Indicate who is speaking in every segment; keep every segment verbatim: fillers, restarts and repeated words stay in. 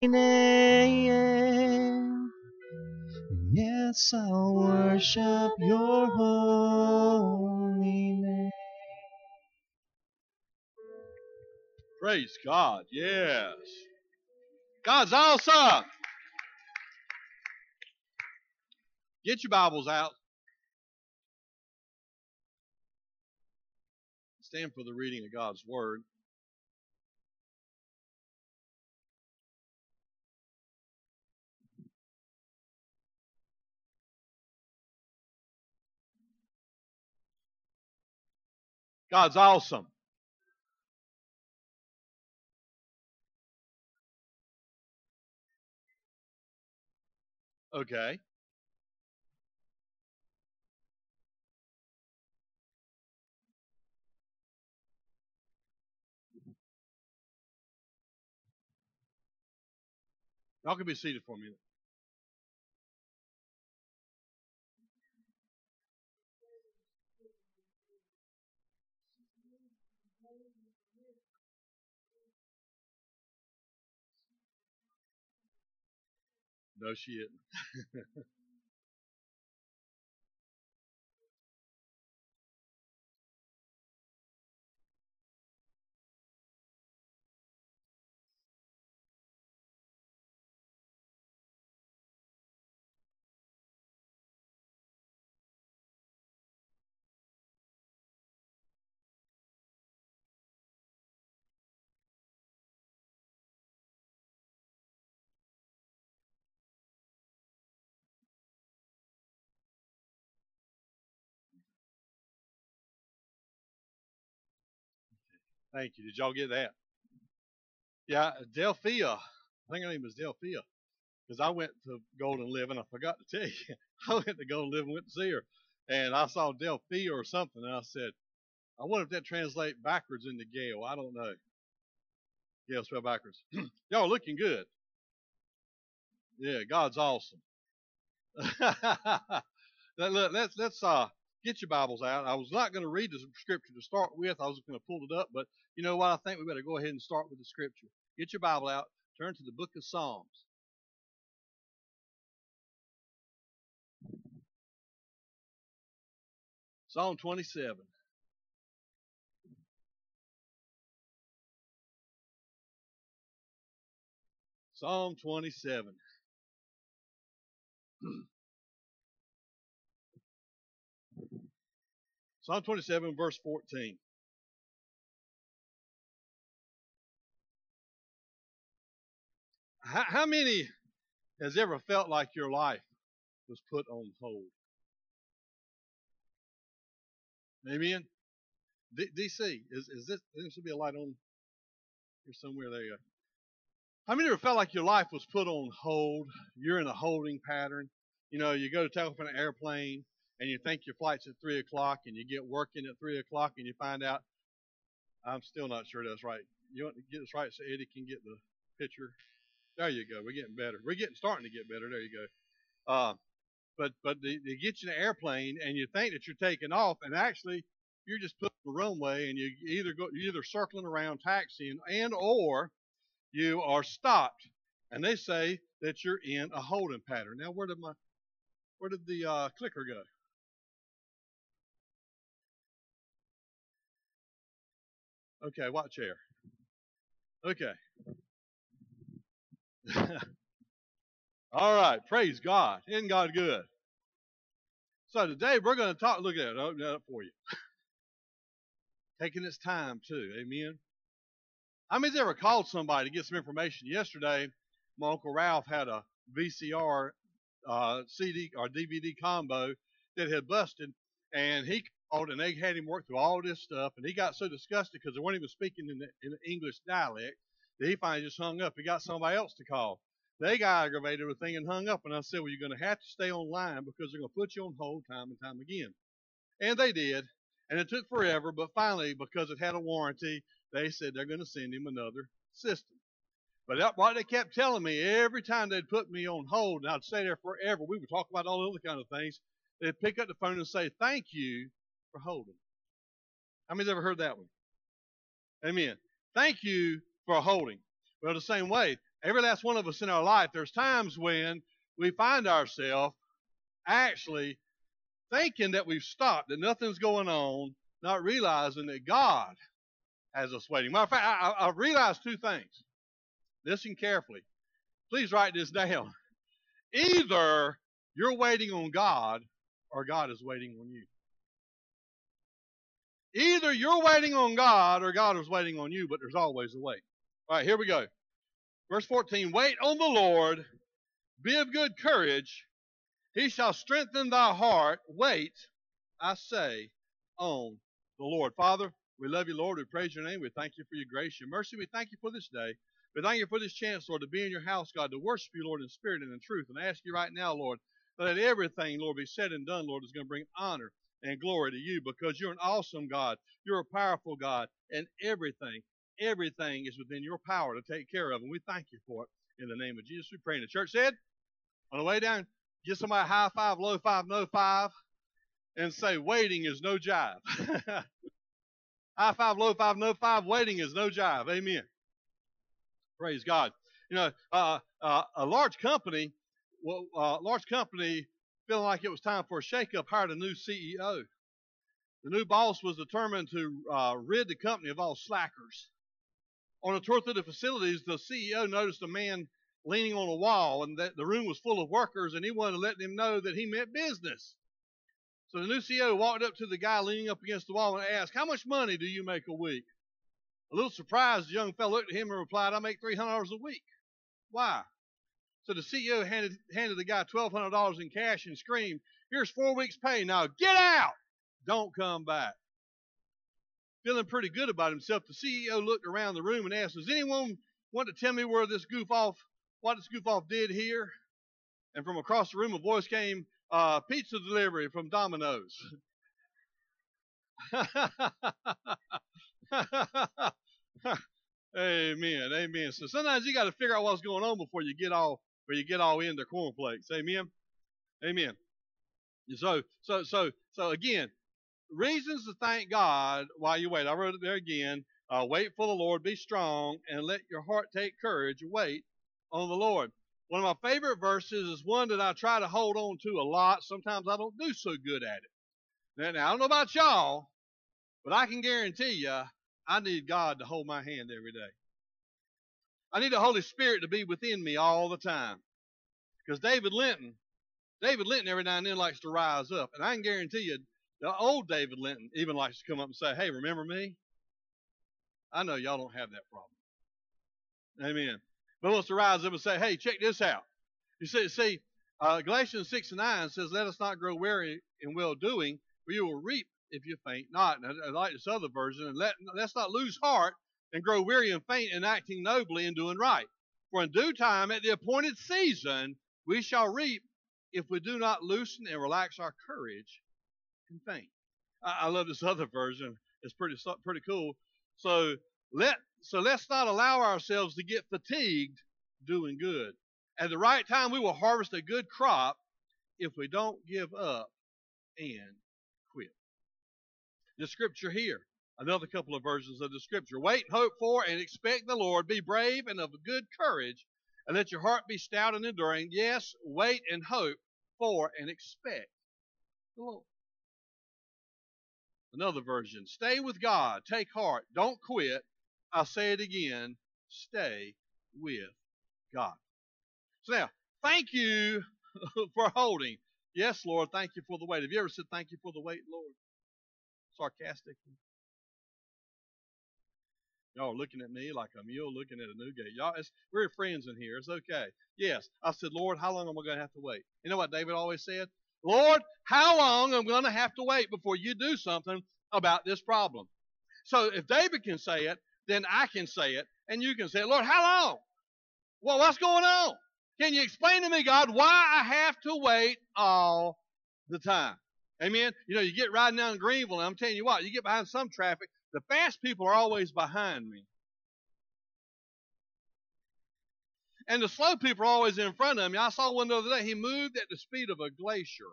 Speaker 1: name. Yes, I'll worship your holy name. Praise God. Yes. God's awesome. Get your Bibles out. Stand for the reading of God's Word. God's awesome. Okay. Y'all can be seated for a minute. No, she isn't. Thank you. Did y'all get that? Yeah, Delphia. I think her name was Delphia. Because I went to Golden Living. I forgot to tell you. I went to Golden Living, went to see her. And I saw Delphia or something. And I said, I wonder if that translates backwards into Gail. I don't know. Yeah, spell backwards. Y'all are looking good. Yeah, God's awesome. Look, let's let's uh get your Bibles out. I was not going to read the scripture to start with. I was going to pull it up, but you know what? I think we better go ahead and start with the scripture. Get your Bible out. Turn to the book of Psalms. Psalm twenty-seven. Psalm twenty-seven. Psalm twenty-seven, verse fourteen. How, how many has ever felt like your life was put on hold? Amen. D- DC, is, is this, there should be a light on here somewhere. There you go. How many ever felt like your life was put on hold? You're in a holding pattern. You know, you go to take off in an airplane and you think your flight's at three o'clock and you get working at three o'clock and you find out, I'm still not sure that's right. You want to get this right so Eddie can get the picture? There you go. We're getting better. We're getting starting to get better. There you go. Uh, but but they, they get you in an airplane and you think that you're taking off and actually you're just putting the runway and you either go you're either circling around taxiing and or you are stopped and they say that you're in a holding pattern. Now where did my where did the uh, clicker go? Okay, what chair? Okay. All right, praise God. Isn't God good? So today we're going to talk. Look at it. I'll open that up for you. Taking its time too. Amen. I mean, ever called somebody to get some information yesterday? My Uncle Ralph had a V C R, uh, C D or D V D combo that had busted, and he called and they had him work through all this stuff, and he got so disgusted because they weren't even speaking in the, in the English dialect that he finally just hung up. He got somebody else to call. They got aggravated with the thing and hung up, and I said, well, you're going to have to stay online because they're going to put you on hold time and time again. And they did. And it took forever, but finally, because it had a warranty, they said they're going to send him another system. But that, what they kept telling me every time they'd put me on hold, and I'd stay there forever, we would talk about all the other kind of things. They'd pick up the phone and say, thank you for holding. How many's ever heard that one? Amen. Thank you for holding. Well, the same way, Every last one of us in our life, there's times when we find ourselves actually thinking that we've stopped, that nothing's going on, not realizing that God has us waiting. Matter of fact, I, I, I realized two things. Listen carefully. Please write this down. Either you're waiting on God or God is waiting on you. Either you're waiting on God or God is waiting on you, but there's always a wait. All right, here we go. Verse fourteen, wait on the Lord, be of good courage, he shall strengthen thy heart. Wait, I say, on the Lord. Father, we love you, Lord. We praise your name. We thank you for your grace, your mercy. We thank you for this day. We thank you for this chance, Lord, to be in your house, God, to worship you, Lord, in spirit and in truth. And I ask you right now, Lord, that everything, Lord, be said and done, Lord, is going to bring honor and glory to you because you're an awesome God. You're a powerful God. And everything, everything is within your power to take care of. And we thank you for it. In the name of Jesus, we pray. And the church said, on the way down, get somebody a high five, low five, no five, and say, waiting is no jive. High five, low five, no five, waiting is no jive. Amen. Praise God. You know, uh, uh, a large company, well, uh, large company, feeling like it was time for a shakeup, hired a new C E O. The new boss was determined to uh, rid the company of all slackers. On a tour through the facilities, the C E O noticed a man leaning on a wall, and that the room was full of workers, and he wanted to let them know that he meant business. So the new C E O walked up to the guy leaning up against the wall and asked, how much money do you make a week? A little surprised, the young fellow looked at him and replied, I make three hundred dollars a week. Why? So the C E O handed, handed the guy twelve hundred dollars in cash and screamed, here's four weeks' pay. Now get out. Don't come back. Feeling pretty good about himself, the C E O looked around the room and asked, does anyone want to tell me where this goof off, what this goof off did here? And from across the room, a voice came, uh, pizza delivery from Domino's. Amen. Amen. So sometimes you got to figure out what's going on before you get all where you get all in the cornflakes. Amen. Amen. So so so so again, reasons to thank God while you wait. I wrote it there again. Uh, wait for the Lord, be strong, and let your heart take courage. Wait on the Lord. One of my favorite verses is one that I try to hold on to a lot. Sometimes I don't do so good at it. Now, now I don't know about y'all, but I can guarantee you, I need God to hold my hand every day. I need the Holy Spirit to be within me all the time. Because David Linton, David Linton every now and then likes to rise up. And I can guarantee you, the old David Linton even likes to come up and say, hey, remember me? I know y'all don't have that problem. Amen. But wants to rise up and say, hey, check this out. You see, see uh, Galatians six and nine says, let us not grow weary in well-doing, for you will reap if you faint not. And I, I like this other version. And let, let's not lose heart and grow weary and faint in acting nobly and doing right. For in due time, at the appointed season, we shall reap if we do not loosen and relax our courage and faint. I, I love this other version. It's pretty pretty cool. So let so let's not allow ourselves to get fatigued doing good. At the right time, we will harvest a good crop if we don't give up and quit. The scripture here, another couple of versions of the scripture. Wait and hope for and expect the Lord. Be brave and of good courage, and let your heart be stout and enduring. Yes, wait and hope for and expect the Lord. Another version. Stay with God. Take heart. Don't quit. I'll say it again. Stay with God. So now, thank you for holding. Yes, Lord, thank you for the wait. Have you ever said thank you for the wait, Lord? Sarcastically. Y'all are looking at me like a mule looking at a new gate. Y'all, it's, we're friends in here. It's okay. Yes, I said, Lord, how long am I going to have to wait? You know what David always said? Lord, how long am I going to have to wait before you do something about this problem? So if David can say it, then I can say it, and you can say it. Lord, how long? Well, what's going on? Can you explain to me, God, why I have to wait all the time? Amen? You know, you get riding down Greenville, and I'm telling you what, you get behind some traffic, the fast people are always behind me. And the slow people are always in front of me. I saw one the other day. He moved at the speed of a glacier.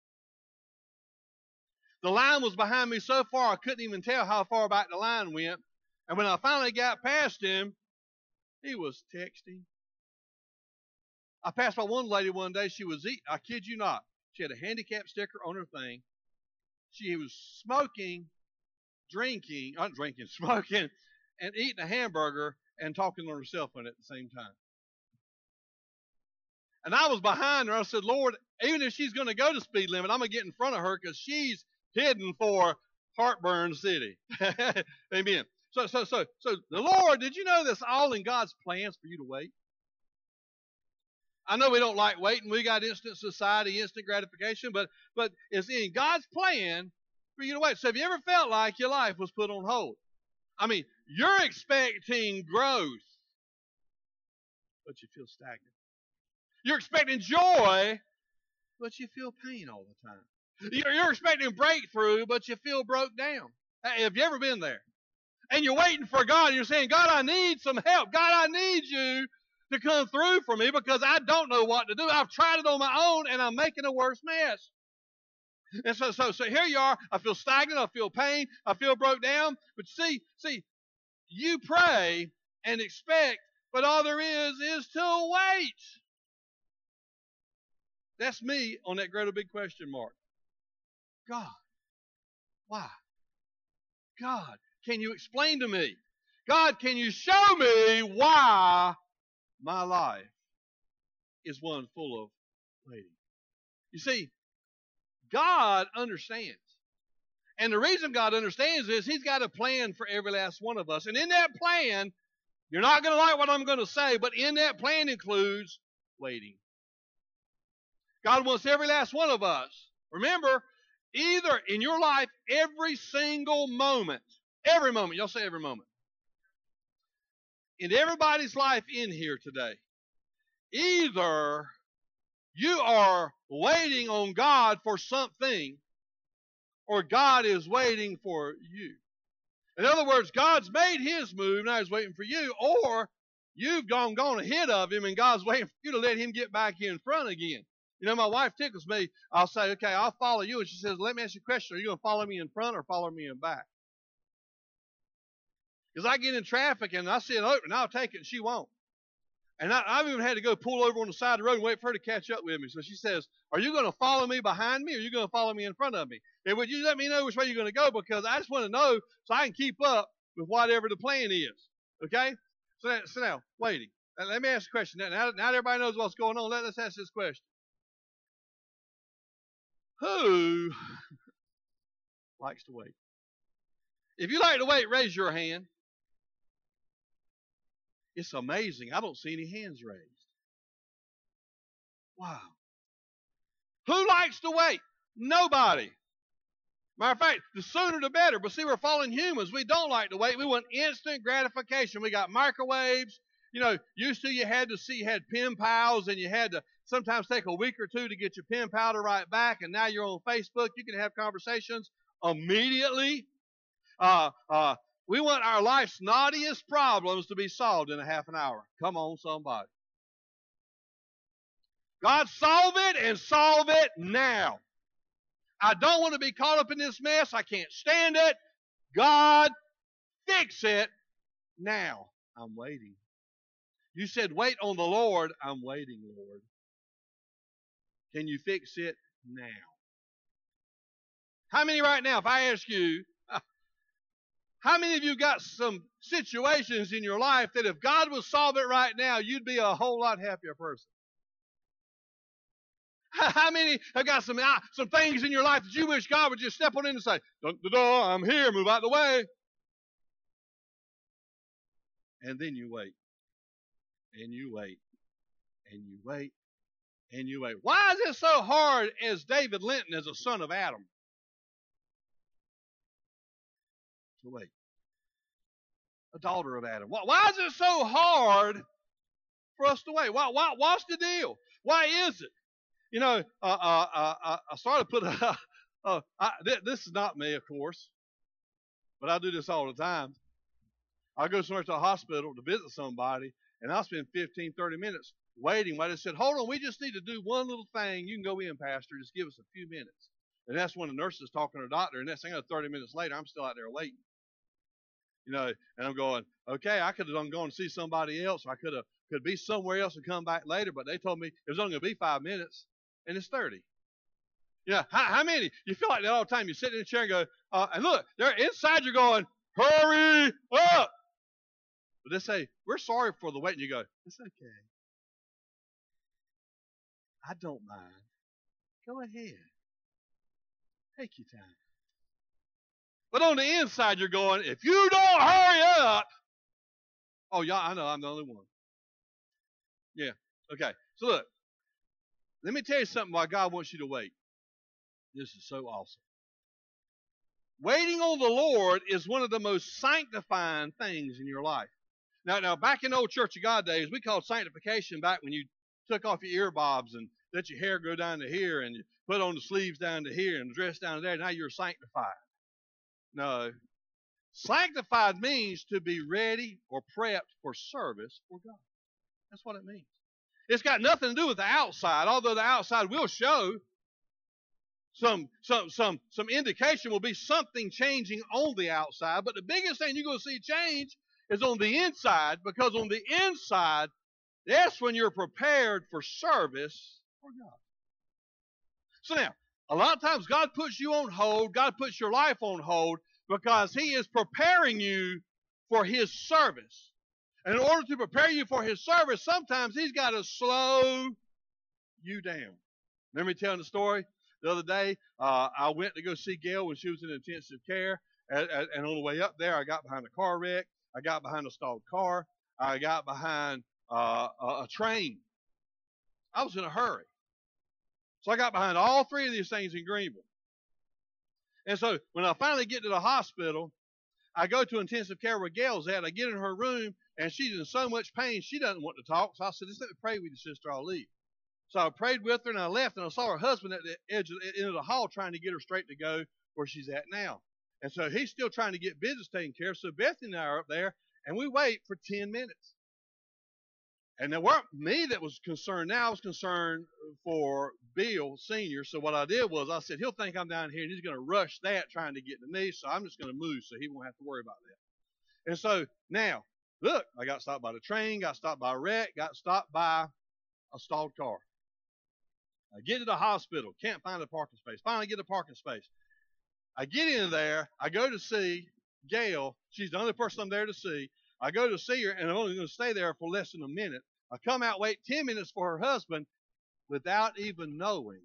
Speaker 1: The line was behind me so far I couldn't even tell how far back the line went. And when I finally got past him, he was texting I passed by one lady one day. She was eating, I kid you not, she had a handicap sticker on her thing. She was smoking, drinking, not drinking, smoking, and eating a hamburger and talking on her cell phone at the same time. And I was behind her. I said, Lord, even if she's going to go to speed limit, I'm going to get in front of her because she's heading for Heartburn City. Amen. So, so, so, so the Lord, did you know that's all in God's plans for you to wait? I know we don't like waiting. We got instant society, instant gratification, but but it's in God's plan for you to wait. So have you ever felt like your life was put on hold? I mean, you're expecting growth, but you feel stagnant. You're expecting joy, but you feel pain all the time. You're, you're expecting breakthrough, but you feel broke down. Hey, have you ever been there? And you're waiting for God, and you're saying, God, I need some help. God, I need you to come through for me because I don't know what to do. I've tried it on my own, and I'm making a worse mess. And so, so, so here you are. I feel stagnant. I feel pain. I feel broke down. But see, see, you pray and expect, but all there is is to wait. That's me on that great big question mark. God, why? God, can you explain to me? God, can you show me why my life is one full of waiting? You see, God understands. And the reason God understands is He's got a plan for every last one of us. And in that plan, you're not going to like what I'm going to say, but in that plan includes waiting. God wants every last one of us. Remember, either in your life, every single moment, every moment, y'all say every moment, in everybody's life in here today, either you are waiting on God for something, or God is waiting for you. In other words, God's made His move, now He's waiting for you, or you've gone, gone ahead of Him and God's waiting for you to let Him get back in front again. You know, my wife tickles me. I'll say, okay, I'll follow you. And she says, let me ask you a question. Are you going to follow me in front or follow me in back? Because I get in traffic and I see it open, and I'll take it, and she won't. And I, I've even had to go pull over on the side of the road and wait for her to catch up with me. So she says, are you going to follow me behind me, or are you going to follow me in front of me? And would you let me know which way you're going to go? Because I just want to know so I can keep up with whatever the plan is. Okay? So now, so now waiting. Now, let me ask a question. Now, now that everybody knows what's going on, let, let's ask this question. Who likes to wait? If you like to wait, raise your hand. It's amazing. I don't see any hands raised. Wow. Who likes to wait? Nobody. Matter of fact, the sooner the better. But see, we're fallen humans. We don't like to wait. We want instant gratification. We got microwaves. You know, used to you had to see, you had pen pals, and you had to sometimes take a week or two to get your pen pal to write back, and now you're on Facebook. You can have conversations immediately. Uh, uh, we want our life's naughtiest problems to be solved in a half an hour. Come on, somebody. God, solve it and solve it now. I don't want to be caught up in this mess. I can't stand it. God, fix it now. I'm waiting. You said, wait on the Lord. I'm waiting, Lord. Can you fix it now? How many right now, if I ask you, how many of you got some situations in your life that if God would solve it right now, you'd be a whole lot happier person? How many have got some, uh, some things in your life that you wish God would just step on in and say, dun, dun, dun, I'm here, move out the way. And then you wait. And you wait. And you wait. And you wait. Why is it so hard as David Linton as a son of Adam to wait? A daughter of Adam. Why, why is it so hard for us to wait? Why, why, what's the deal? Why is it? You know, uh, uh, uh, I started to put a, uh, I, th- this is not me, of course, but I do this all the time. I go somewhere to a hospital to visit somebody, and I'll spend fifteen, thirty minutes waiting. While they said, hold on, we just need to do one little thing. You can go in, Pastor. Just give us a few minutes. And that's when the nurse is talking to the doctor, and next thing I know, thirty minutes later, I'm still out there waiting. You know, and I'm going, okay, I could have done gone to see somebody else. I could have could be somewhere else and come back later, but they told me it was only going to be five minutes, and it's thirty. Yeah, how, how many? You feel like that all the time. You sit in a chair and go, uh, and look, they're inside you're going, hurry up. But they say, we're sorry for the wait. And you go, it's okay. I don't mind. Go ahead. Take your time. But on the inside, you're going, if you don't hurry up. Oh, yeah, I know. I'm the only one. Yeah. Okay. So look, let me tell you something why God wants you to wait. This is so awesome. Waiting on the Lord is one of the most sanctifying things in your life. Now, now back in the old Church of God days, we called sanctification back when you took off your ear bobs and let your hair go down to here and you put on the sleeves down to here and the dress down to there. Now you're sanctified. No. Sanctified means to be ready or prepped for service for God. That's what it means. It's got nothing to do with the outside, although the outside will show some some some some indication will be something changing on the outside. But the biggest thing you're going to see change is on the inside, because on the inside, that's when you're prepared for service for God. So now, a lot of times God puts you on hold, God puts your life on hold because He is preparing you for His service. And in order to prepare you for His service, sometimes He's got to slow you down. Remember me telling the story? The other day, uh, I went to go see Gail when she was in intensive care, and, and on the way up there, I got behind a car wreck, I got behind a stalled car, I got behind uh, a, a train. I was in a hurry. So I got behind all three of these things in Greenville. And so when I finally get to the hospital, I go to intensive care where Gail's at. I get in her room, and she's in so much pain, she doesn't want to talk. So I said, just let me pray with you, sister, I'll leave. So I prayed with her, and I left, and I saw her husband at the edge of the, end of the hall trying to get her straight to go where she's at now. And so he's still trying to get business taken care of. So Bethany and I are up there, and we wait for ten minutes. And it weren't me that was concerned now. I was concerned for Bill Senior So what I did was I said, he'll think I'm down here, and he's going to rush that trying to get to me, so I'm just going to move so he won't have to worry about that. And so now, look, I got stopped by the train, got stopped by a wreck, got stopped by a stalled car. I get to the hospital, can't find a parking space. Finally get a parking space. I get in there, I go to see Gail. She's the only person I'm there to see. I go to see her, and I'm only going to stay there for less than a minute. I come out, wait ten minutes for her husband without even knowing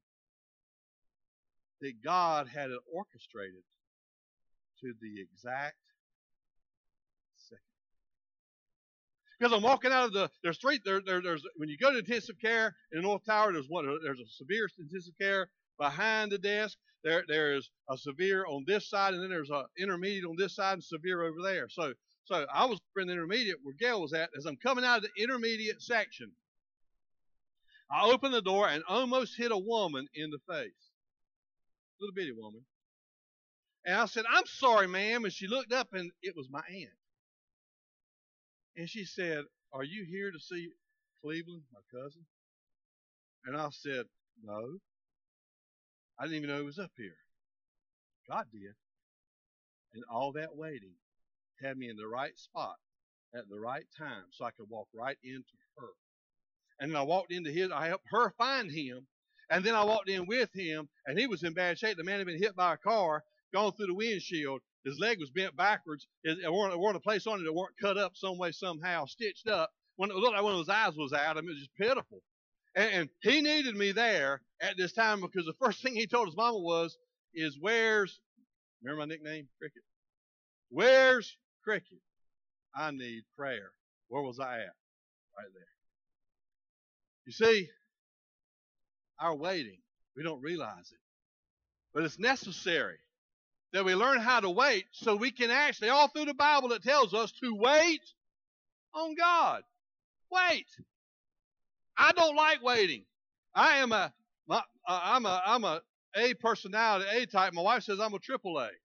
Speaker 1: that God had it orchestrated to the exact second. Because I'm walking out of the, there's three, there, there, there's, when you go to intensive care in North Tower, there's one, there's a severe intensive care behind the desk. There, there's a severe on this side, and then there's a intermediate on this side and severe over there. So, so I was in the intermediate where Gail was at. As I'm coming out of the intermediate section, I opened the door and almost hit a woman in the face. Little bitty woman. And I said, I'm sorry, ma'am. And she looked up, and it was my aunt. And she said, are you here to see Cleveland, my cousin? And I said, no. I didn't even know he was up here. God did. And all that waiting had me in the right spot at the right time so I could walk right into her. And then I walked into his, I helped her find him. And then I walked in with him, and he was in bad shape. The man had been hit by a car, gone through the windshield. His leg was bent backwards. It wasn't a place on it that weren't cut up some way, somehow, stitched up. When it looked like one of his eyes was out, I mean, it was just pitiful. And, and he needed me there at this time because the first thing he told his mama was, is where's, remember my nickname, Cricket? Where's Cricket? I need prayer. Where was I at? Right there. You see, our waiting, we don't realize it. But it's necessary that we learn how to wait so we can actually, all through the Bible it tells us to wait on God. Wait. I don't like waiting. I am a, my, uh, I'm a, I'm a A personality, A type. My wife says I'm a triple A.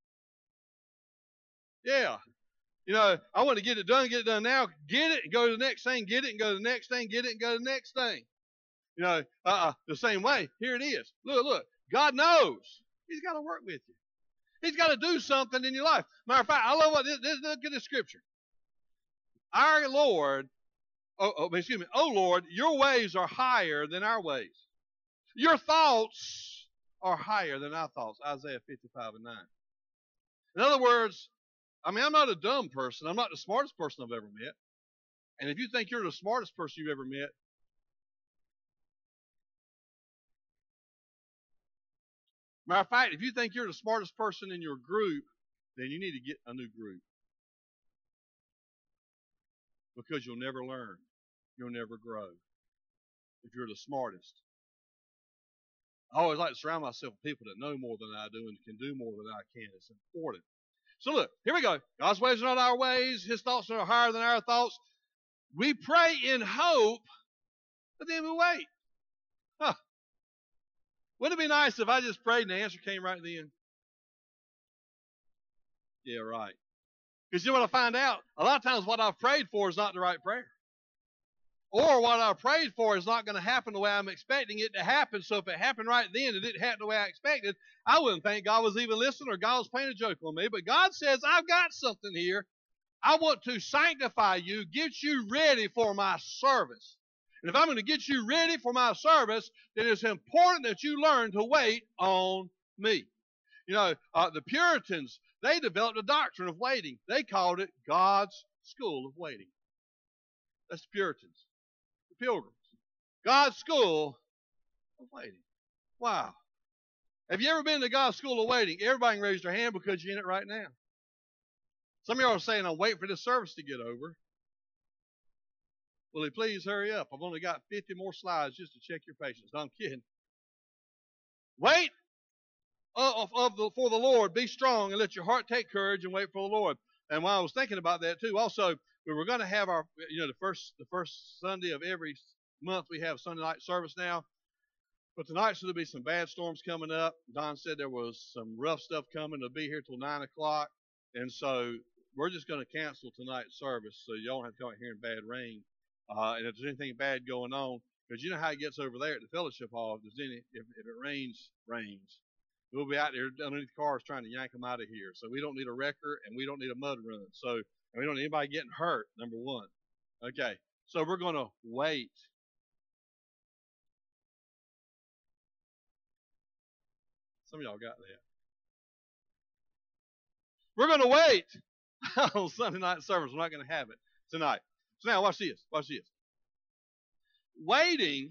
Speaker 1: Yeah. You know, I want to get it done, get it done now, get it, and go to the next thing, get it, and go to the next thing, get it, and go to the next thing. You know, uh, the same way, here it is. Look, look, God knows. He's got to work with you. He's got to do something in your life. Matter of fact, I love what this, this look at this scripture. Our Lord oh, oh, excuse me, oh Lord, your ways are higher than our ways. Your thoughts are higher than our thoughts. Isaiah fifty-five and nine. In other words, I mean, I'm not a dumb person. I'm not the smartest person I've ever met. And if you think you're the smartest person you've ever met, matter of fact, if you think you're the smartest person in your group, then you need to get a new group. Because you'll never learn. You'll never grow if you're the smartest. I always like to surround myself with people that know more than I do and can do more than I can. It's important. So look, here we go. God's ways are not our ways. His thoughts are higher than our thoughts. We pray in hope, but then we wait. Huh. Wouldn't it be nice if I just prayed and the answer came right then? Yeah, right. Because you know what I find out? A lot of times what I've prayed for is not the right prayer. Or what I prayed for is not going to happen the way I'm expecting it to happen. So if it happened right then and it didn't happen the way I expected, I wouldn't think God was even listening or God was playing a joke on me. But God says, I've got something here. I want to sanctify you, get you ready for my service. And if I'm going to get you ready for my service, then it's important that you learn to wait on me. You know, uh, the Puritans, they developed a doctrine of waiting. They called it God's School of Waiting. That's the Puritans. The Pilgrims. God's School of Waiting. Wow. Have you ever been to God's School of Waiting? Everybody can raise their hand because you're in it right now. Some of y'all are saying, I'm waiting for this service to get over. Will you please hurry up? I've only got fifty more slides just to check your patience. No, I'm kidding. Wait of, of the, for the Lord. Be strong and let your heart take courage and wait for the Lord. And while I was thinking about that too, also, we were going to have our, you know, the first the first Sunday of every month we have Sunday night service now. But tonight, so there'll be some bad storms coming up. Don said there was some rough stuff coming. They'll be here till nine o'clock. And so we're just going to cancel tonight's service so you don't have to come out here in bad rain. Uh, and if there's anything bad going on, because you know how it gets over there at the fellowship hall. If there's any, if, if it rains, rains. We'll be out there underneath the cars trying to yank them out of here. So we don't need a wrecker and we don't need a mud run. So and we don't need anybody getting hurt, number one. Okay, so we're going to wait. Some of y'all got that. We're going to wait on Sunday night service. We're not going to have it tonight. So now watch this. Watch this. Waiting,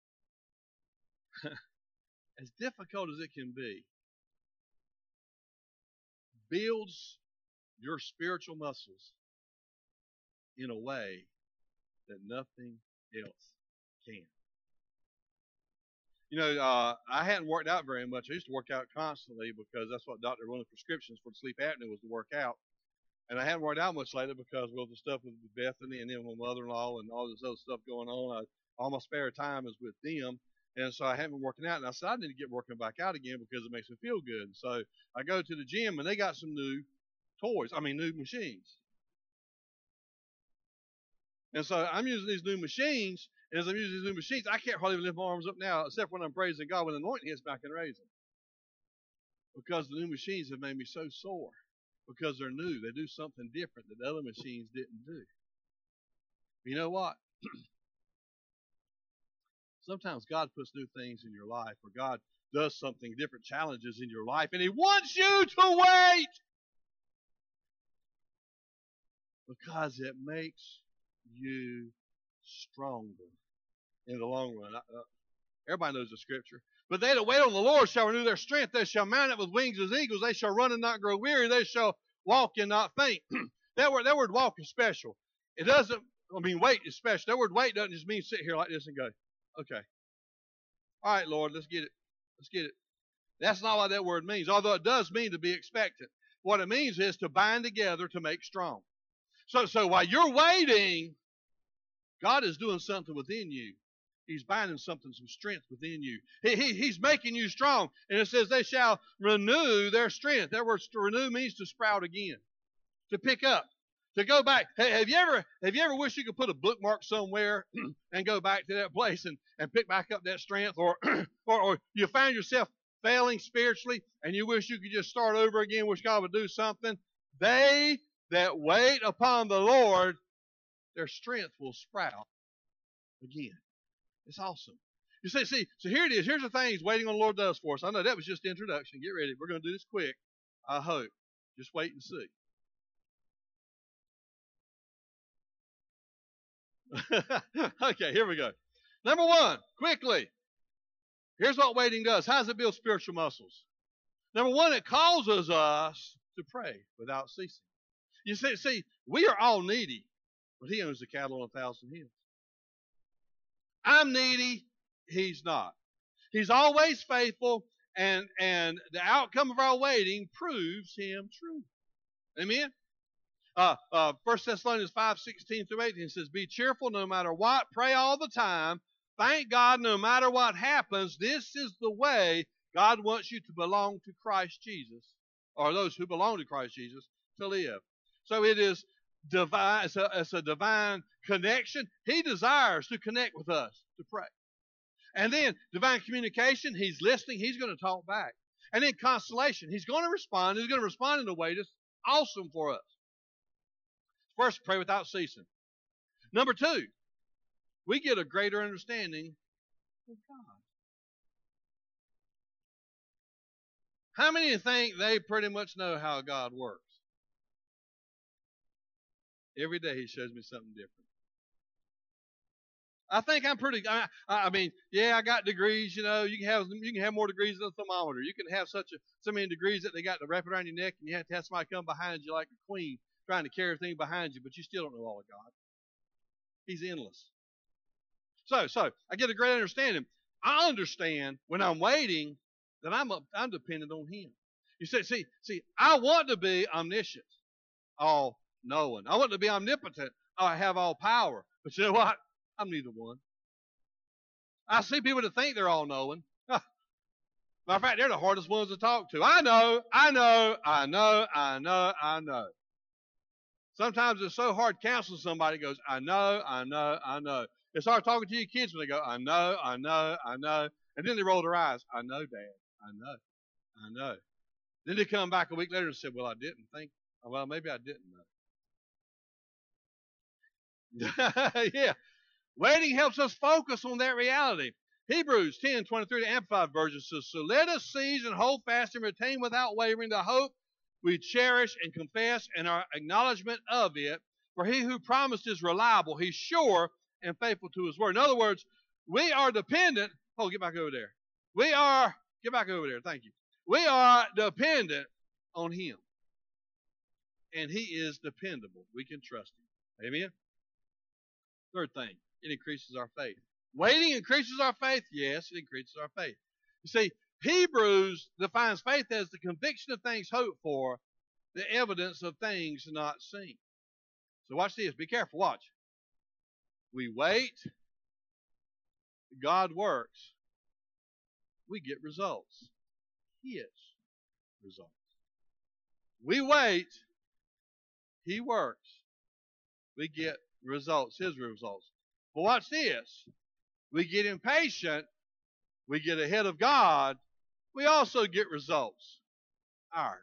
Speaker 1: as difficult as it can be, builds your spiritual muscles in a way that nothing else can. You know, uh, I hadn't worked out very much. I used to work out constantly because that's what Doctor Williams' prescriptions for sleep apnea was to work out. And I haven't worked out much lately because, well, the stuff with Bethany and then my mother-in-law and all this other stuff going on, I, all my spare time is with them. And so I haven't been working out. And I said, I need to get working back out again because it makes me feel good. So I go to the gym, and they got some new toys. I mean, new machines. And so I'm using these new machines. And as I'm using these new machines, I can't hardly lift my arms up now, except when I'm praising God. When the anointing hits back and raise them. Because the new machines have made me so sore. Because they're new. They do something different that the other machines didn't do. You know what? Sometimes God puts new things in your life, or God does something different, challenges in your life, and He wants you to wait because it makes you stronger in the long run. Uh, everybody knows the scripture. But they that wait on the Lord shall renew their strength. They shall mount up with wings as eagles. They shall run and not grow weary. They shall walk and not faint. that word, that word walk is special. It doesn't, I mean, wait is special. That word wait doesn't just mean sit here like this and go, okay. All right, Lord, let's get it. Let's get it. That's not what that word means, although it does mean to be expectant. What it means is to bind together to make strong. So, so while you're waiting, God is doing something within you. He's binding something, some strength within you. He, he, he's making you strong. And it says they shall renew their strength. That word to renew means to sprout again, to pick up, to go back. Hey, have you ever have you ever wished you could put a bookmark somewhere and go back to that place and, and pick back up that strength? Or, or, or you found yourself failing spiritually and you wish you could just start over again, wish God would do something? They that wait upon the Lord, their strength will sprout again. It's awesome. You see, see, so here it is. Here's the things waiting on the Lord does for us. I know that was just the introduction. Get ready. We're going to do this quick. I hope. Just wait and see. Okay, here we go. Number one, quickly. Here's what waiting does. How does it build spiritual muscles? Number one, it causes us to pray without ceasing. You see, see, we are all needy, but He owns the cattle on a thousand hills. I'm needy. He's not. He's always faithful, and, and the outcome of our waiting proves Him true. Amen? Uh, uh, First Thessalonians five, sixteen through eighteen says, be cheerful no matter what, pray all the time, thank God no matter what happens. This is the way God wants you to belong to Christ Jesus, or those who belong to Christ Jesus, to live. So it is divine, it's a, it's a divine connection. He desires to connect with us, to pray. And then divine communication, He's listening, He's going to talk back. And then consolation, He's going to respond, He's going to respond in a way that's awesome for us. First, pray without ceasing. Number two, we get a greater understanding of God. How many think they pretty much know how God works? Every day He shows me something different. I think I'm pretty. I, I mean, yeah, I got degrees. You know, you can have you can have more degrees than a thermometer. You can have such a so many degrees that they got to wrap it around your neck, and you have to have somebody come behind you like a queen, trying to carry everything behind you, but you still don't know all of God. He's endless. So, so I get a great understanding. I understand when I'm waiting that I'm up, I'm dependent on Him. You see, see, see, I want to be omniscient, all knowing. I want to be omnipotent. I have all power. But you know what? I'm neither one. I see people that think they're all knowing. Matter of fact, they're the hardest ones to talk to. I know, I know, I know, I know, I know. Sometimes it's so hard counseling somebody who goes, I know, I know, I know. It's hard talking to your kids when they go, I know, I know, I know. And then they roll their eyes. I know, Dad. I know. I know. Then they come back a week later and say, well, I didn't think. Well, maybe I didn't know. Yeah. Waiting helps us focus on that reality. Hebrews ten twenty-three, the Amplified Version says, so let us seize and hold fast and retain without wavering the hope we cherish and confess in our acknowledgement of it. For He who promised is reliable. He's sure and faithful to His word. In other words, we are dependent. Oh, get back over there. We are, get back over there. Thank you. We are dependent on Him. And He is dependable. We can trust Him. Amen? Third thing, it increases our faith. Waiting increases our faith? Yes, it increases our faith. You see, Hebrews defines faith as the conviction of things hoped for, the evidence of things not seen. So watch this. Be careful. Watch. We wait. God works. We get results. His results. We wait. He works. We get results. His results. But watch this. We get impatient. We get ahead of God. We also get results. Ours.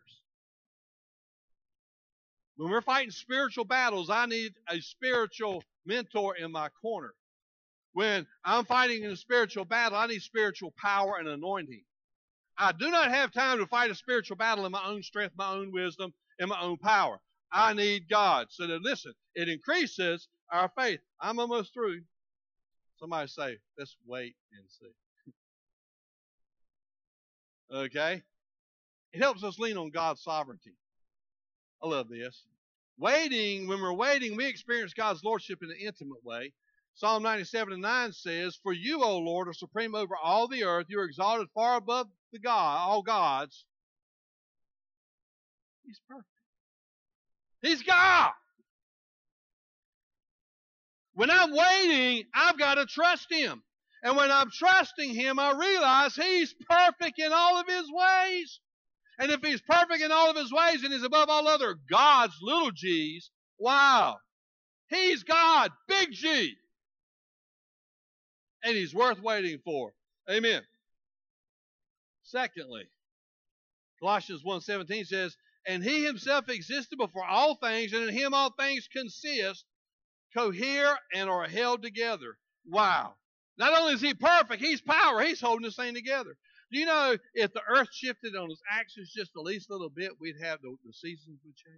Speaker 1: When we're fighting spiritual battles, I need a spiritual mentor in my corner. When I'm fighting in a spiritual battle, I need spiritual power and anointing. I do not have time to fight a spiritual battle in my own strength, my own wisdom, and my own power. I need God. So that, listen, it increases our faith. I'm almost through. Somebody say, let's wait and see. Okay? It helps us lean on God's sovereignty. I love this. Waiting, when we're waiting, we experience God's lordship in an intimate way. Psalm ninety-seven and nine says, for you, O Lord, are supreme over all the earth. You are exalted far above the God, all gods. He's perfect. He's God. When I'm waiting, I've got to trust Him. And when I'm trusting Him, I realize He's perfect in all of His ways. And if He's perfect in all of His ways and is above all other gods, little g's, wow. He's God, big G. And He's worth waiting for. Amen. Secondly, Colossians one seventeen says, and He Himself existed before all things, and in Him all things consist. cohere and are held together. Wow. Not only is he perfect, he's power. He's holding this thing together. Do you know if the earth shifted on its axis just the least little bit, we'd have the, the seasons would change?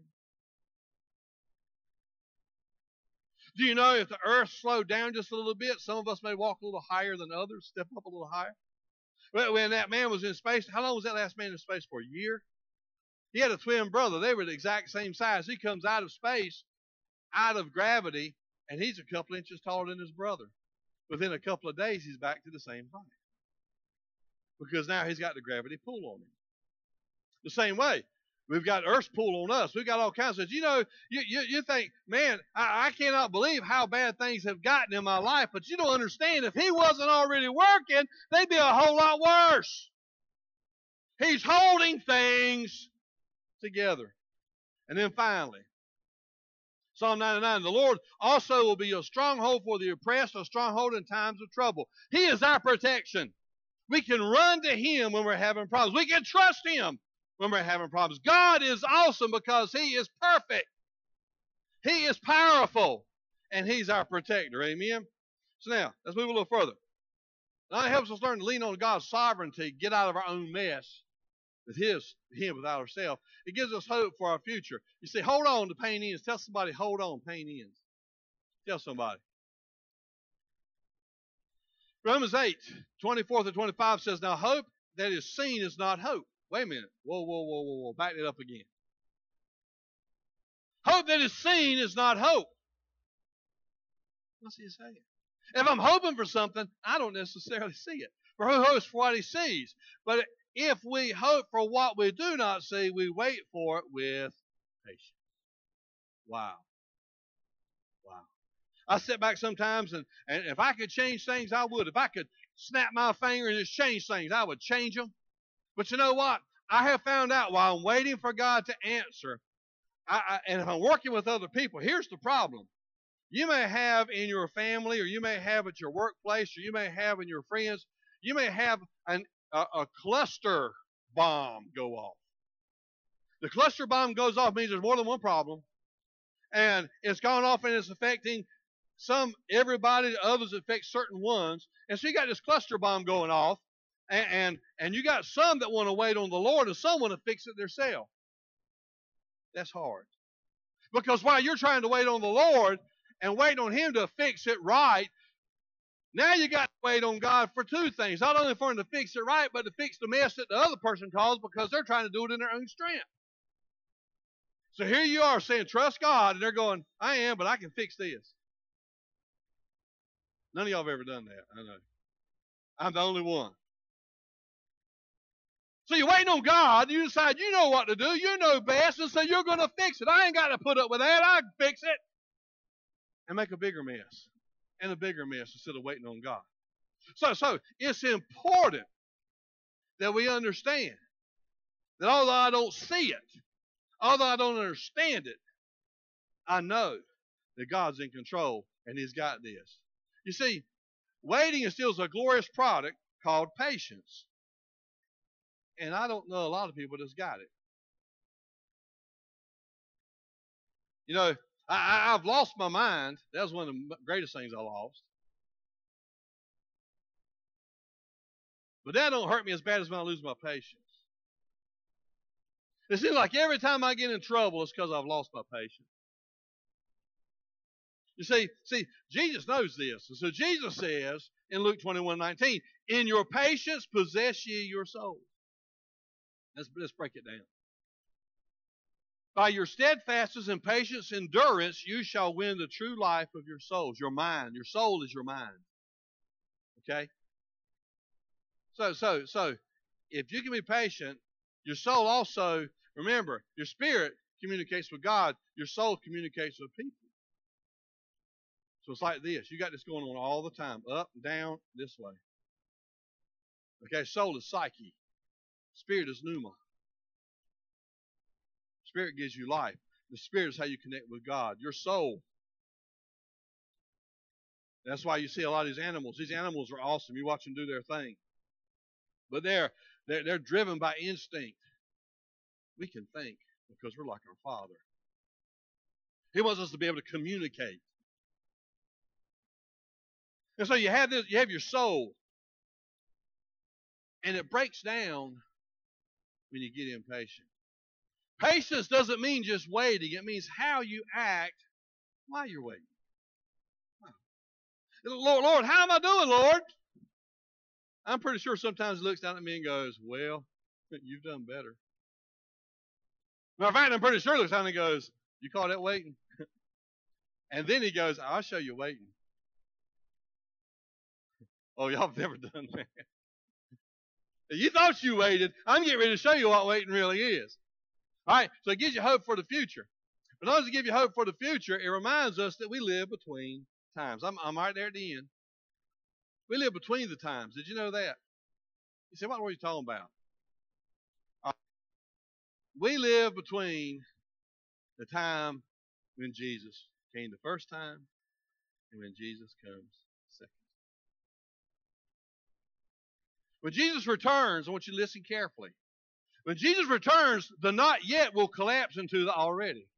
Speaker 1: Do you know if the earth slowed down just a little bit, some of us may walk a little higher than others, step up a little higher? When that man was in space, how long was that last man in space for? A year? He had a twin brother. They were the exact same size. He comes out of space, out of gravity, and he's a couple inches taller than his brother. Within a couple of days, he's back to the same height. Because now he's got the gravity pull on him. The same way, we've got Earth's pull on us. We've got all kinds of, you know, you, you, you think, man, I, I cannot believe how bad things have gotten in my life, but you don't understand. If he wasn't already working, they'd be a whole lot worse. He's holding things together. And then finally, Psalm ninety-nine, the Lord also will be a stronghold for the oppressed, a stronghold in times of trouble. He is our protection. We can run to Him when we're having problems. We can trust Him when we're having problems. God is awesome because He is perfect. He is powerful, and He's our protector. Amen? So now, let's move a little further. Now it helps us learn to lean on God's sovereignty, get out of our own mess with His, Him without ourselves. It gives us hope for our future. You see, hold on to pain ends. Tell somebody, hold on, pain ends. Tell somebody. Romans eight, twenty-four through twenty-five says, now hope that is seen is not hope. Wait a minute. Whoa, whoa, whoa, whoa, whoa. Back it up again. Hope that is seen is not hope. What's he saying? If I'm hoping for something, I don't necessarily see it. For who hopes for what he sees? But if we hope for what we do not see, we wait for it with patience. Wow. Wow. I sit back sometimes, and, and if I could change things, I would. If I could snap my finger and just change things, I would change them. But you know what? I have found out while I'm waiting for God to answer, I, I, and if I'm working with other people, here's the problem. You may have in your family, or you may have at your workplace, or you may have in your friends, you may have an, a, a cluster bomb go off. The cluster bomb goes off means there's more than one problem. And it's gone off and it's affecting some, everybody, others affect certain ones. And so you got this cluster bomb going off. And, and, and you got some that want to wait on the Lord and some want to fix it themselves. That's hard. Because while you're trying to wait on the Lord and wait on Him to fix it right, now you got to wait on God for two things. Not only for Him to fix it right, but to fix the mess that the other person caused because they're trying to do it in their own strength. So here you are saying, trust God, and they're going, I am, but I can fix this. None of y'all have ever done that, I know. I'm the only one. So you're waiting on God, and you decide you know what to do, you know best, and so you're going to fix it. I ain't got to put up with that, I can fix it. And make a bigger mess, and a bigger mess instead of waiting on God. So, so it's important that we understand that although I don't see it, although I don't understand it, I know that God's in control and He's got this. You see, waiting instills a glorious product called patience. And I don't know a lot of people that's got it. You know, I, I've lost my mind. That was one of the greatest things I lost. But that don't hurt me as bad as when I lose my patience. It seems like every time I get in trouble, it's because I've lost my patience. You see, see, Jesus knows this. And so Jesus says in Luke twenty-one nineteen, in your patience possess ye your souls. Let's, let's break it down. By your steadfastness and patience endurance, you shall win the true life of your souls, your mind. Your soul is your mind. Okay? So, so, so, if you can be patient, your soul also, remember, your spirit communicates with God. Your soul communicates with people. So it's like this. You got this going on all the time. Up, down, this way. Okay, soul is psyche. Spirit is pneuma. Spirit gives you life. The Spirit is how you connect with God. Your soul. That's why you see a lot of these animals. These animals are awesome. You watch them do their thing. But they're, they're, they're driven by instinct. We can think because we're like our Father. He wants us to be able to communicate. And so you have this, you have your soul, and it breaks down when you get impatient. Patience doesn't mean just waiting. It means how you act while you're waiting. Lord, Lord, how am I doing, Lord? I'm pretty sure sometimes he looks down at me and goes, well, you've done better. Matter of fact, I'm pretty sure he looks down and goes, you call that waiting? And then he goes, I'll show you waiting. Oh, y'all have never done that. You thought you waited. I'm getting ready to show you what waiting really is. All right, so it gives you hope for the future. But not only does it give you hope for the future, it reminds us that we live between times. I'm, I'm right there at the end. We live between the times. Did you know that? You say, what were you talking about? Uh, we live between the time when Jesus came the first time and when Jesus comes second. When Jesus returns, I want you to listen carefully. When Jesus returns, the not yet will collapse into the already.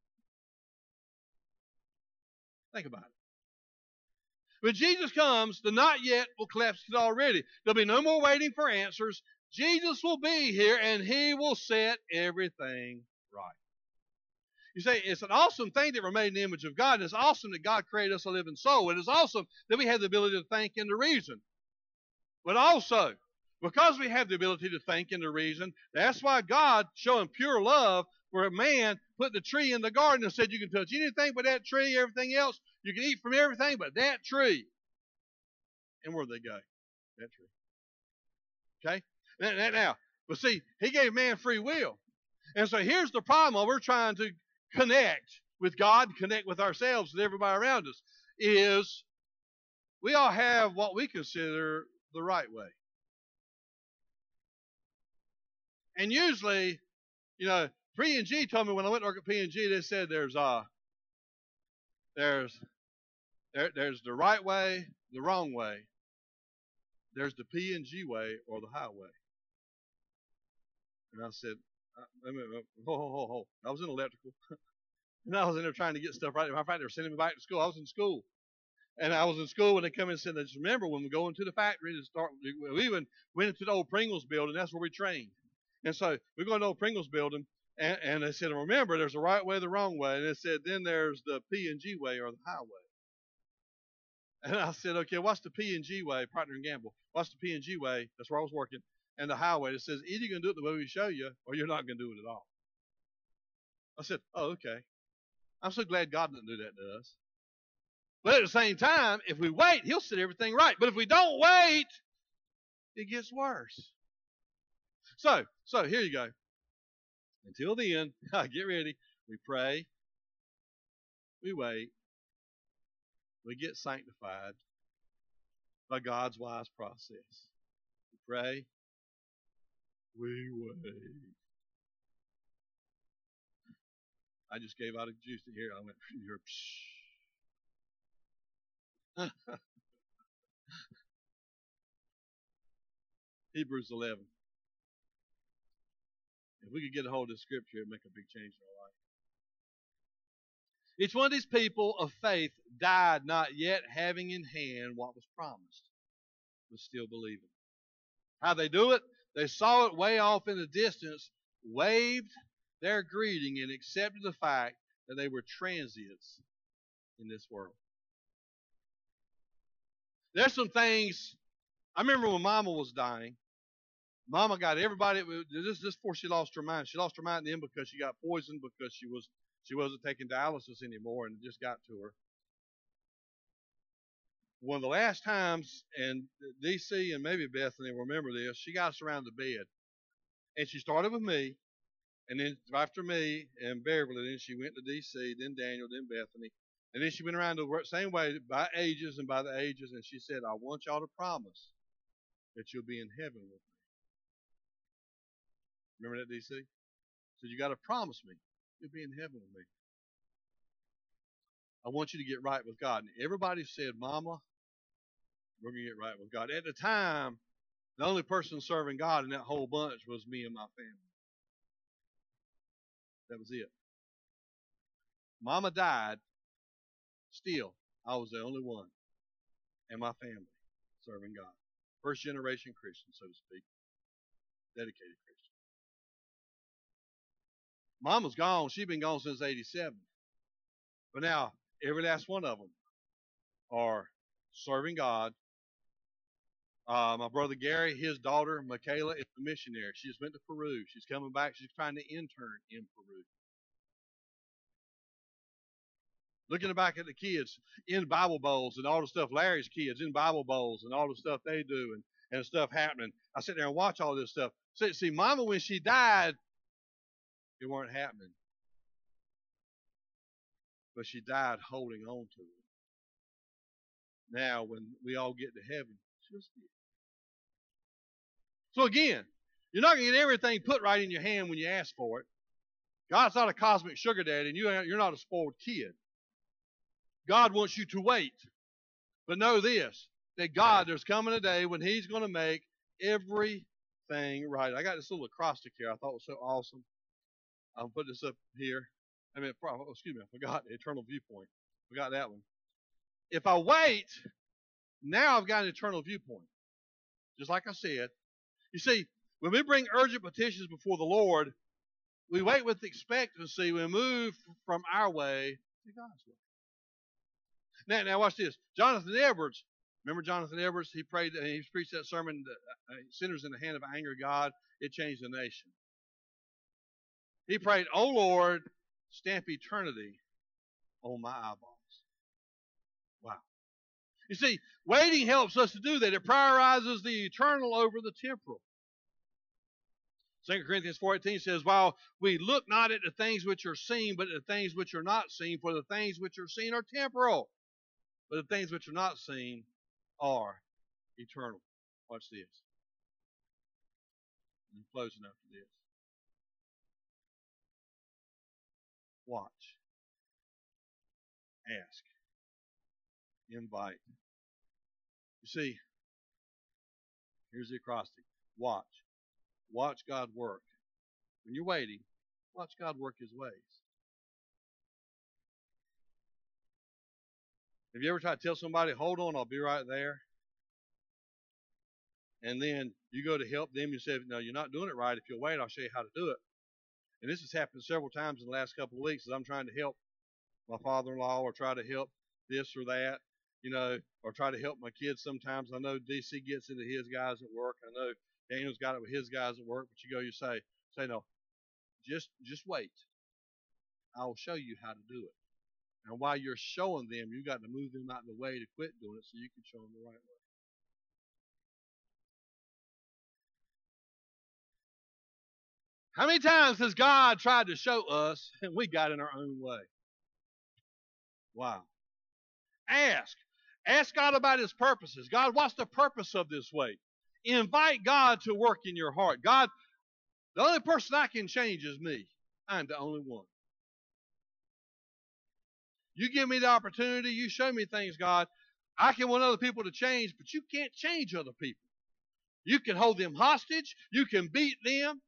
Speaker 1: Think about it. When Jesus comes, the not yet will collapse to the already. There'll be no more waiting for answers. Jesus will be here and he will set everything right. You say, it's an awesome thing that we're made in the image of God. And it's awesome that God created us a living soul. And it's awesome that we have the ability to think and to reason. But also, because we have the ability to think and to reason, that's why God, showing pure love for a man, put the tree in the garden and said, you can touch anything but that tree, everything else. You can eat from everything but that tree. And where'd they go? That tree. Okay? Now, now, but see, he gave man free will. And so here's the problem while we're trying to connect with God, connect with ourselves and everybody around us, is we all have what we consider the right way. And usually, you know, P and G told me when I went to work at P and G, they said there's uh there's there, there's the right way, the wrong way. There's the P and G way or the highway. And I said, I, I mean, ho, ho, ho, ho. I was in electrical. And I was in there trying to get stuff right. Matter of fact, they were sending me back to school. I was in school. And I was in school when they come in and said, just remember, when we go into the factory to start, we even went into the old Pringles building. That's where we trained. And so we go into the old Pringles building, and, and they said, remember, there's the right way, the wrong way. And they said, then there's the P and G way or the highway. And I said, okay, what's the P and G way, Procter and Gamble? What's the P and G way? That's where I was working. And the highway that says, either you're going to do it the way we show you, or you're not going to do it at all. I said, oh, okay. I'm so glad God didn't do that to us. But at the same time, if we wait, he'll set everything right. But if we don't wait, it gets worse. So, so here you go. Until then, get ready. We pray. We wait. We get sanctified by God's wise process. We pray. We wait. I just gave out a juice to here. I went, you're psh. Hebrews eleven. If we could get a hold of the scripture, it'd make a big change in our life. Each one of these people of faith died not yet having in hand what was promised, but still believing. How they do it? They saw it way off in the distance, waved their greeting, and accepted the fact that they were transients in this world. There's some things, I remember when Mama was dying, Mama got everybody, this this before she lost her mind. She lost her mind then because she got poisoned because she, was, she wasn't taking dialysis anymore, and it just got to her. One of the last times, and D C and maybe Bethany will remember this, she got us around the bed. And she started with me, and then after me and Beverly, then she went to D C, then Daniel, then Bethany. And then she went around the same way by ages and by the ages, and she said, I want y'all to promise that you'll be in heaven with me. Remember that, D C? So you got to promise me you'll be in heaven with me. I want you to get right with God. And everybody said, Mama, we're going to get right with God. At the time, the only person serving God in that whole bunch was me and my family. That was it. Mama died. Still, I was the only one. and my family serving God. First generation Christian, so to speak. Dedicated Christian. Mama's gone. She's been gone since eighty-seven. But now, every last one of them are serving God. Uh, my brother Gary, his daughter Michaela, is a missionary. She just went to Peru. She's coming back. She's trying to intern in Peru. Looking back at the kids in Bible bowls and all the stuff, Larry's kids in Bible bowls and all the stuff they do and, and stuff happening. I sit there and watch all this stuff. See, see, Mama, when she died, it weren't happening. But she died holding on to it. Now, when we all get to heaven, she'll see it. So again, you're not going to get everything put right in your hand when you ask for it. God's not a cosmic sugar daddy, and you, you're not a spoiled kid. God wants you to wait. But know this, that God, there's coming a day when He's going to make everything right. I got this little acrostic here I thought was so awesome. I'll put this up here. I mean, oh, excuse me, I forgot the eternal viewpoint. Forgot that one. If I wait, now I've got an eternal viewpoint. Just like I said. You see, when we bring urgent petitions before the Lord, we wait with expectancy. We move from our way to God's way. Now, now watch this. Jonathan Edwards, remember Jonathan Edwards? He prayed, he preached that sermon, uh, "Sinners in the Hand of Anger God." It changed the nation. He prayed, "Oh Lord, stamp eternity on my eyeballs." Wow. You see, waiting helps us to do that. It prioritizes the eternal over the temporal. Second Corinthians four eighteen says, "While we look not at the things which are seen, but at the things which are not seen, for the things which are seen are temporal, but the things which are not seen are eternal." Watch this. I'm closing after this. Watch. Ask. Invite. You see, here's the acrostic. Watch. Watch God work. When you're waiting, watch God work His ways. Have you ever tried to tell somebody, "Hold on, I'll be right there"? And then you go to help them, you say, "No, you're not doing it right. If you'll wait, I'll show you how to do it." And this has happened several times in the last couple of weeks as I'm trying to help my father-in-law or try to help this or that, you know, or try to help my kids sometimes. I know D C gets into his guys at work. I know Daniel's got it with his guys at work. But you go, you say, say, "No, just, just wait. I will show you how to do it." And while you're showing them, you got to move them out of the way to quit doing it so you can show them the right way. How many times has God tried to show us and we got in our own way? Wow. Ask. Ask God about His purposes. God, what's the purpose of this wait? Invite God to work in your heart. God, the only person I can change is me. I'm the only one. You give me the opportunity. You show me things, God. I can want other people to change, but you can't change other people. You can hold them hostage. You can beat them.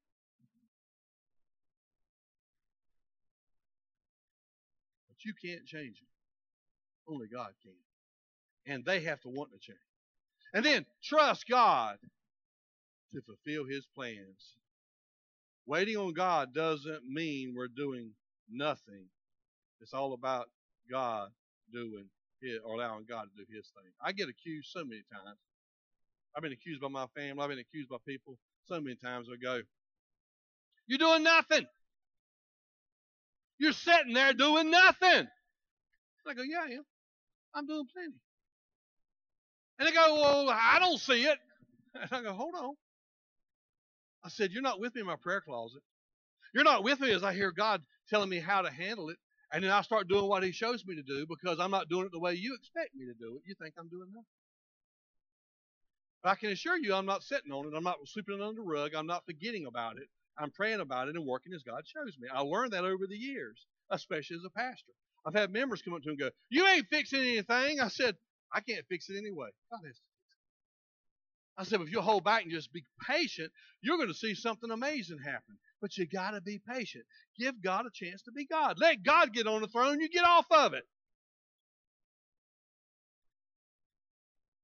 Speaker 1: But you can't change them. Only God can. And they have to want to change. And then trust God to fulfill His plans. Waiting on God doesn't mean we're doing nothing. It's all about God doing His, or allowing God to do His thing. I get accused so many times. I've been accused by my family. I've been accused by people so many times. I go, "You're doing nothing. You're sitting there doing nothing." And I go, "Yeah, I am. I'm doing plenty." And they go, "Well, I don't see it." And I go, "Hold on." I said, "You're not with me in my prayer closet. You're not with me as I hear God telling me how to handle it. And then I start doing what He shows me to do because I'm not doing it the way you expect me to do it. You think I'm doing nothing. But I can assure you I'm not sitting on it. I'm not sweeping it under the rug. I'm not forgetting about it. I'm praying about it and working as God shows me. I learned that over the years, especially as a pastor. I've had members come up to me and go, "You ain't fixing anything." I said, "I can't fix it anyway. God has to fix it." I said, "If you hold back and just be patient, you're going to see something amazing happen. But you got to be patient. Give God a chance to be God. Let God get on the throne. You get off of it."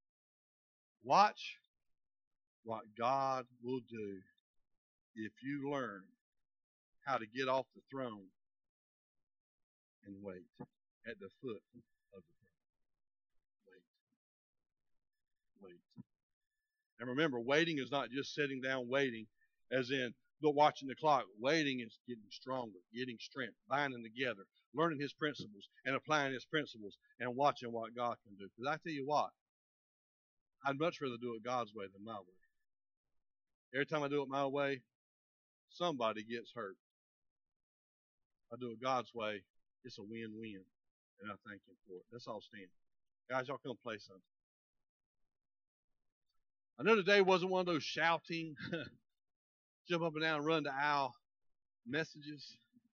Speaker 1: Watch what God will do if you learn how to get off the throne and wait at the foot of the throne. Wait. Wait. And remember, waiting is not just sitting down waiting, as in watching the clock. Waiting is getting stronger, getting strength, binding together, learning His principles and applying His principles and watching what God can do. Because I tell you what, I'd much rather do it God's way than my way. Every time I do it my way, somebody gets hurt. If I do it God's way, it's a win-win. And I thank Him for it. Let's all stand. Guys, y'all come play something. I know today wasn't one of those shouting, jump up and down, run to aisle messages.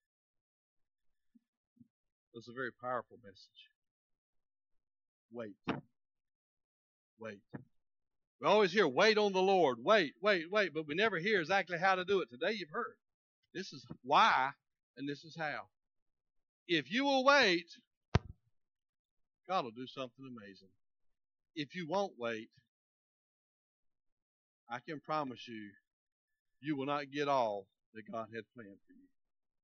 Speaker 1: It was a very powerful message. Wait. Wait. We always hear, wait on the Lord. Wait, wait, wait. But we never hear exactly how to do it. Today you've heard. This is why, and this is how. If you will wait, God will do something amazing. If you won't wait, I can promise you, you will not get all that God had planned for you.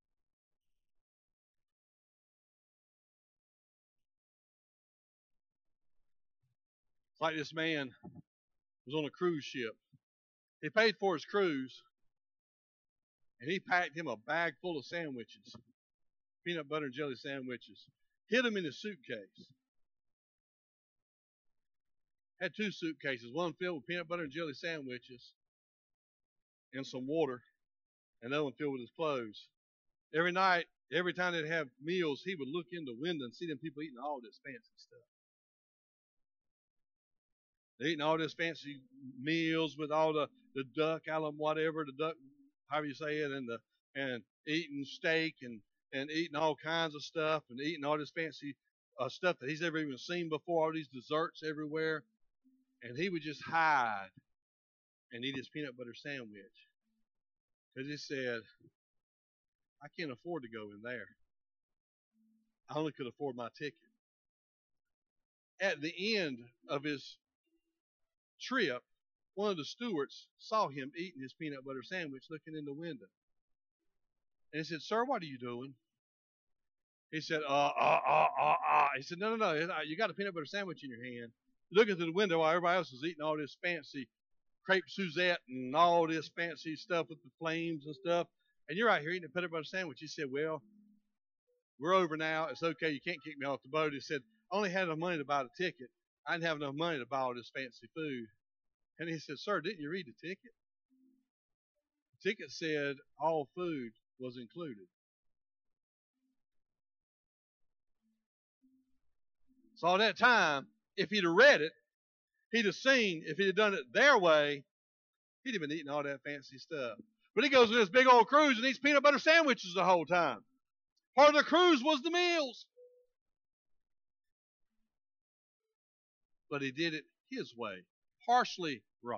Speaker 1: It's like this man was on a cruise ship. He paid for his cruise, and he packed him a bag full of sandwiches, peanut butter and jelly sandwiches, hid them in his suitcase. Had two suitcases, one filled with peanut butter and jelly sandwiches and some water, and the other one filled with his clothes. Every night, every time they'd have meals, he would look in the window and see them people eating all this fancy stuff. They're eating all this fancy meals with all the, the duck, alum, whatever, the duck, however you say it, and the and eating steak and, and eating all kinds of stuff and eating all this fancy uh, stuff that he's never even seen before, all these desserts everywhere. And he would just hide and eat his peanut butter sandwich. Because he said, I can't afford to go in there. I only could afford my ticket. At the end of his trip, one of the stewards saw him eating his peanut butter sandwich looking in the window. And he said, sir, what are you doing? He said, uh, uh, uh, uh, uh. He said, no, no, no, you got a peanut butter sandwich in your hand. Looking through the window while everybody else is eating all this fancy crepe Suzette and all this fancy stuff with the flames and stuff. And you're out here eating a peanut butter sandwich. He said, well, we're over now. It's okay. You can't kick me off the boat. He said, I only had enough money to buy the ticket. I didn't have enough money to buy all this fancy food. And he said, sir, didn't you read the ticket? The ticket said all food was included. So all that time, if he'd have read it, he'd have seen, if he'd have done it their way, he'd have been eating all that fancy stuff. But he goes on this big old cruise and eats peanut butter sandwiches the whole time. Part of the cruise was the meals. But he did it his way, partially right.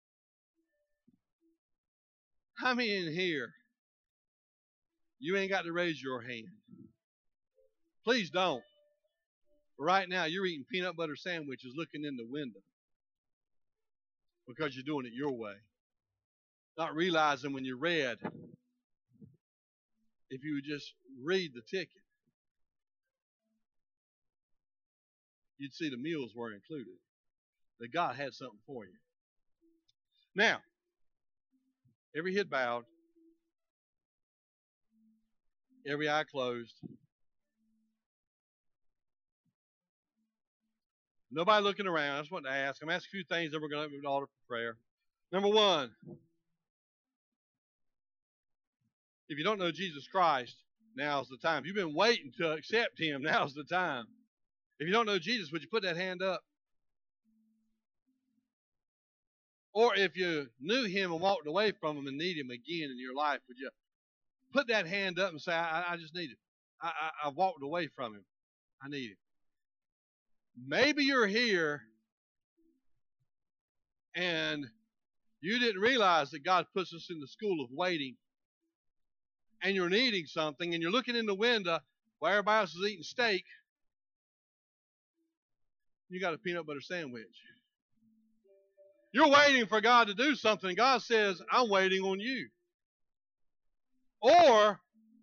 Speaker 1: How many in here, you ain't got to raise your hand? Please don't. Right now, you're eating peanut butter sandwiches looking in the window because you're doing it your way. Not realizing when you read, if you would just read the ticket, you'd see the meals were included. That God had something for you. Now, every head bowed, every eye closed. Nobody looking around. I just want to ask. I'm going to ask a few things, then we're going to open the altar for prayer. Number one, if you don't know Jesus Christ, now's the time. If you've been waiting to accept Him, now's the time. If you don't know Jesus, would you put that hand up? Or if you knew Him and walked away from Him and need Him again in your life, would you put that hand up and say, I, I just need Him. I, I, I walked away from Him. I need Him. Maybe you're here and you didn't realize that God puts us in the school of waiting, and you're needing something, and you're looking in the window while everybody else is eating steak. You got a peanut butter sandwich. You're waiting for God to do something. God says, I'm waiting on you. Or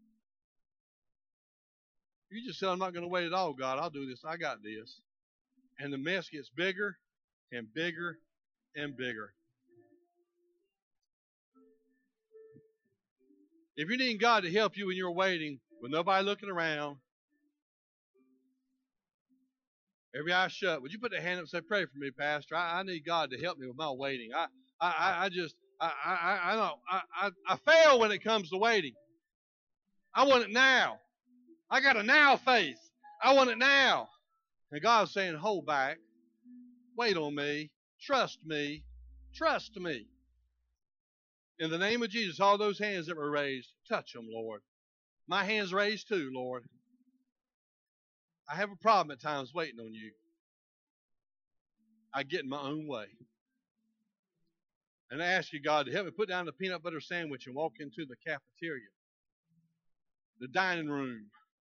Speaker 1: you just say, I'm not going to wait at all, God. I'll do this. I got this. And the mess gets bigger and bigger and bigger. If you need God to help you when you're waiting, with nobody looking around, every eye shut, would you put a hand up and say, pray for me, Pastor? I, I need God to help me with my waiting. I, I, I just, I, I, I don't, I, I, I fail when it comes to waiting. I want it now. I got a now faith. I want it now. And God's saying, hold back. Wait on me. Trust me. Trust me. In the name of Jesus, all those hands that were raised, touch them, Lord. My hand's raised too, Lord. I have a problem at times waiting on you. I get in my own way. And I ask you, God, to help me put down the peanut butter sandwich and walk into the cafeteria, the dining room,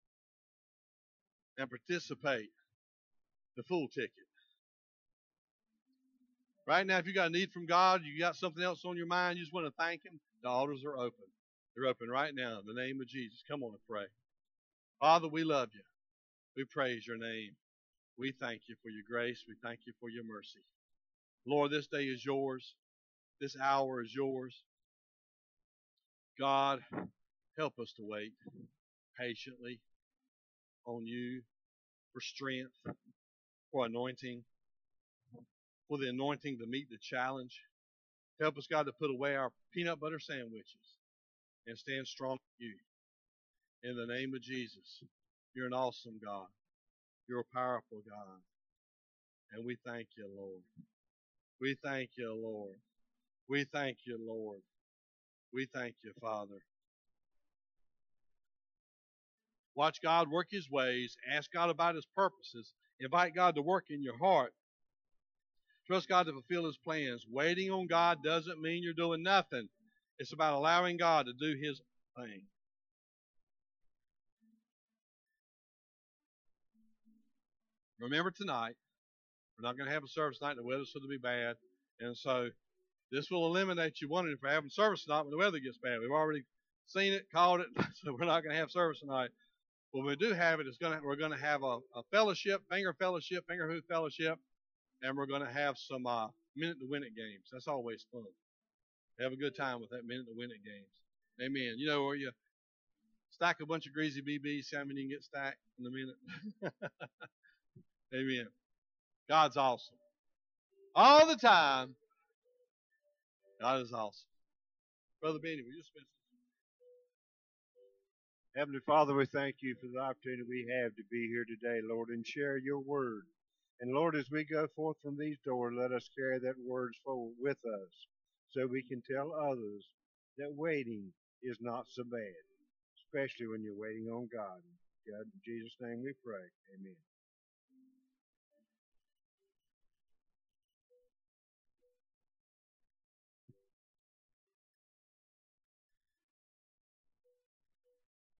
Speaker 1: and participate the full ticket. Right now, if you got a need from God, you got something else on your mind, you just want to thank Him, the altars are open. They're open right now in the name of Jesus. Come on and pray. Father, we love you. We praise your name. We thank you for your grace. We thank you for your mercy. Lord, this day is yours. This hour is yours. God, help us to wait patiently on you for strength, for anointing, for the anointing to meet the challenge. Help us, God, to put away our peanut butter sandwiches and stand strong in you. In the name of Jesus, you're an awesome God. You're a powerful God. And we thank you, Lord. We thank you, Lord. We thank you, Lord. We thank you, Father. Watch God work His ways. Ask God about His purposes. Invite God to work in your heart. Trust God to fulfill His plans. Waiting on God doesn't mean you're doing nothing. It's about allowing God to do His thing. Remember tonight, we're not going to have a service tonight. The weather's going to be bad. And so this will eliminate you wondering if we're having service tonight when the weather gets bad. We've already seen it, called it, so we're not going to have service tonight. When we do have it, it's going to, we're going to have a, a fellowship, finger fellowship, finger hoop fellowship, and we're going to have some uh, minute to win it games. That's always fun. Have a good time with that minute to win it games. Amen. You know where you stack a bunch of greasy B Bs, see how many you can get stacked in a minute. Amen. God's awesome. All the time, God is awesome. Brother Benny, will you spend
Speaker 2: Heavenly Father, we thank you for the opportunity we have to be here today, Lord, and share your word. And Lord, as we go forth from these doors, let us carry that word forward with us so we can tell others that waiting is not so bad, especially when you're waiting on God. God, in Jesus' name we pray. Amen.